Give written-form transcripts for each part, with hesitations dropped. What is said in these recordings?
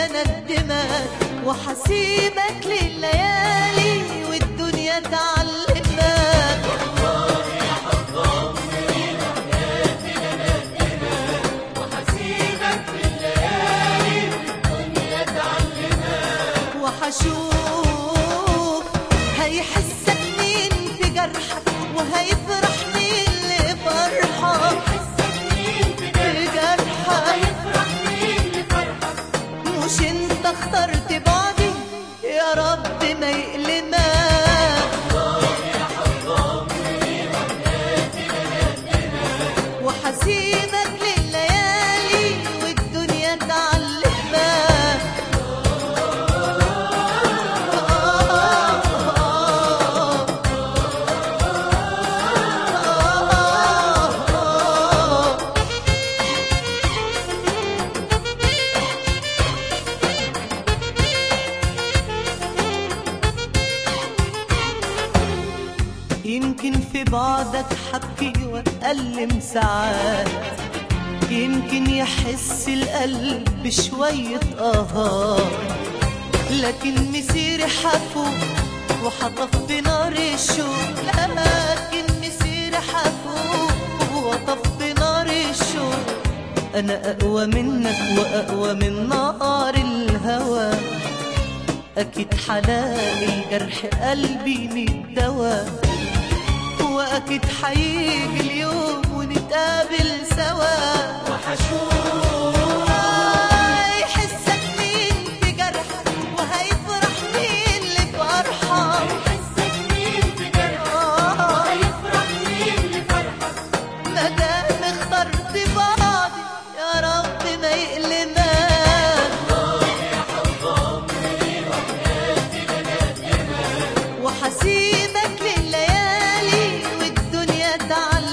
اندمك وحسيبك لليالي والدنيا تعلمك. والله يا حب عمري ما حياتي لندمك وحسيبك لليالي والدنيا تعلمك. وحشوف هيحسك مين في جرحك وهيفرح مين لفرحك. مش انت اخترت بعدي يا رب ما يقلمك. والله يا حب عمري ما حياتي لندمك وحسيبك لليالي والدنيا تعلمك. يمكن في بعدك حبكي واتألم ساعات، يمكن يحس القلب بشوية آهات، لكن مسيري حفوق وحطف نار الشوق. لكن مسيري حفوق وطف نار الشوق. أنا أقوى منك وأقوى من نار الهوى، أكيد حلاقي الجرح قلبي من دوا، وأكيد حيجي اليوم ونتقابل سوا. وحشوف هيحسك مين في جرحك وهيفرح مين لفرحك. هيحسك مين في جرحك وهيفرح مين لفرحك. مادام اخترت بعضي يا رب ما يقلمك. والله يا حب عمري ما حياتي لندمك وحسيبك لليالي والدنيا تعلمك.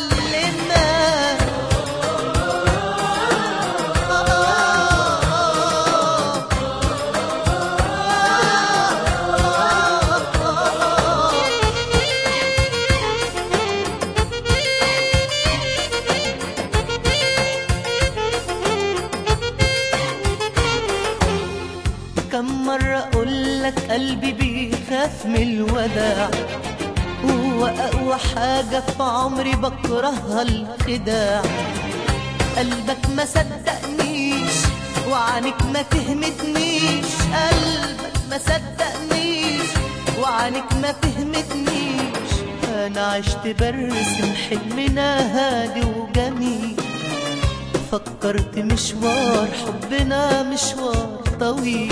كم مرة أقولك قلبي بيخاف من الوداع، هو أقوى حاجة في عمري بكرهها الخداع. قلبك ما صدقنيش وعنك ما فهمتنيش، قلبك ما صدقنيش وعنك ما فهمتنيش. أنا عشت برسم حلمنا هادي وجميل، فكرت مشوار حبنا مشوار طويل،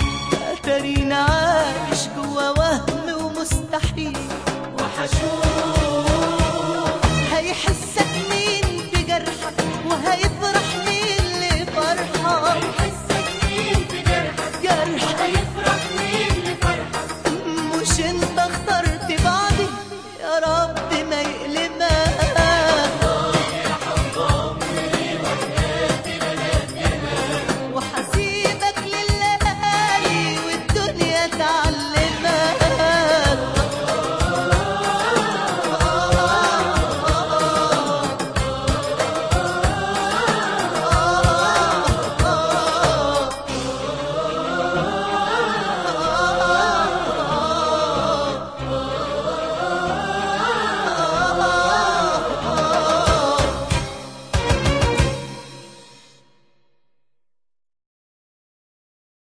أتارينا عايش جوا وهم ومستحيل. وحشوف